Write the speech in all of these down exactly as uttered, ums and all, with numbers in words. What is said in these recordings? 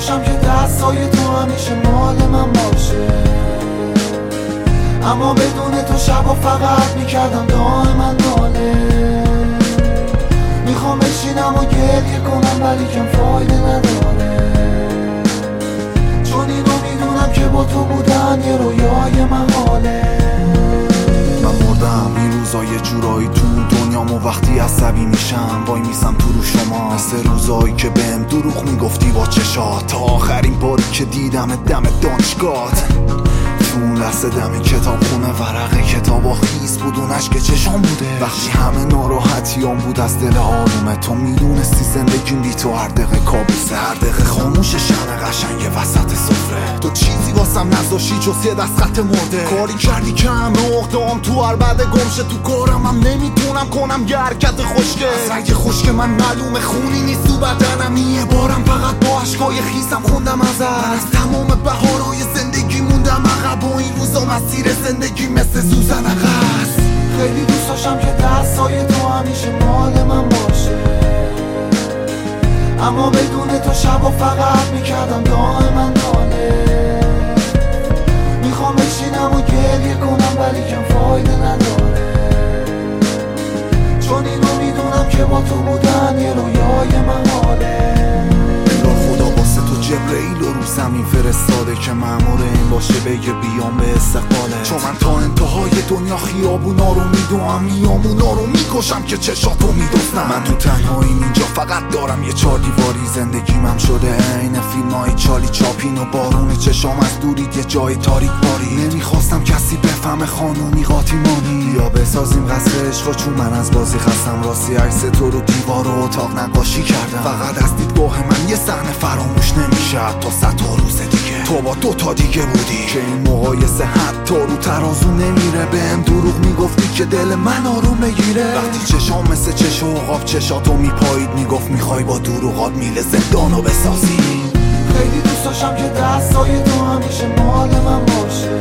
داشتم که دستای تو همیشه مال من باشه، اما بدون تو شبا فقط میکردم دائما ناله. میخوام بشینم و گریه کنم ولی کم فایده نداره، چون اینو میدونم که با تو بودن یه رویای محاله. من مردم این روزا یه جورایی تو دنیام و وقتی عصبی میشم وای میسم تو رو شما، مثل روزایی که بهم دروغ میگفتی با چشات، تا آخرین باری که دیدم دم دانشگاهت. تو اون لحظه دم کتاب خونه ورقه کتاب و خیس بود اون عشق چشام بوده، وقتی همه ناراحتیام بود از دل آرومه. تو میدونستی زندگیم بی تو هر دقیقه کابوسه، هر دقیقه خاموش شمع قشنگ وسط سفره. تو چیزی واسم نذاشتی جز یه دست خط مرده، کاری کردی که همه عقده‌ام تو هر بعد گمشه. تو کارم هم نمیتونم کنم یه حرکت خوشگل، از رنگ خشک من معلومه خونی نیست تو بدنم. یه بارم فقط با عشقای خیسم خوندم ازت، من از تمام بهارهای زندگی موندم عقب و این روزا مسیر زندگی مثل سوزن عقص. خیلی دوست داشتم که دستای تو همیشه مال من باشه، اما بدون تو شبا فقط میکردم دائما ناله. میخوام بشینم و گریه کنم ولی کم فایده نداره، چون اینو میدونم که با تو بودن یه رویای محاله. خدا واسه تو جبرئیل رو رو زمین فرستاده که مأمور این باشه بگه بیام به استقباله، چون من تا انتهای دنیا خیابونا رو میدوام، میامونا رو میکشم که چشاتو میدوستم. من تو تنهاییم اینجا فقط دارم یه چار دیواری، زندگیمم هم شده عین فیلمای چالی چاپین و بارون چشام از دوری یه جای تاریک باری. نمیخواستم کسی بفهمه خانومی قاطیمانی، یا بسازیم قصر عشق چون من از بازی خستم. راستی عکس تو رو دیوار و اتاق نقاشی کردم، فقط از دیدگاه من یه صحنه فراموش نمیشه تا صد تا روز دیگه تو با دو تا دیگه بودی، که این مقایسه حتی رو ترازو نمیره. بهم دروغ میگفتی که دل من آروم بگیره، وقتی چشام مثل چشم عقاب چشاتو میپایید میگفت میخوای با دروغات میله زندانو بسازی. خیلی دوست داشتم که دستای تو همیشه مال من باشه،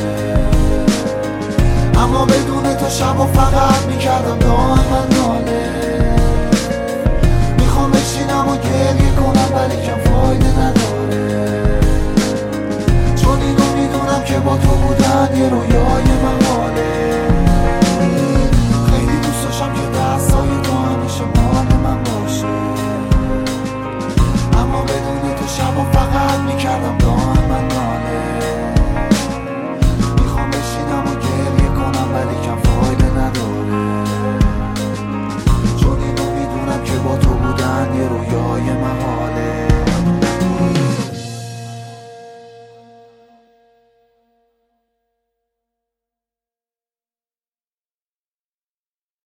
اما بدون تو شبا فقط میکردم دائما ناله. میخوام بشینم و گریه کنم ولی کم فایده نداره، چون اینو میدونم که با تو بودن یه رویای محاله. خیلی دوست داشتم که دستای تو همیشه مال من باشه، اما بدون تو شبا فقط میکردم دائما ناله. میخوام بشینم و گریه کنم ولی کم فایده نداره، چون اینو میدونم که با تو بودن یه رویای محاله.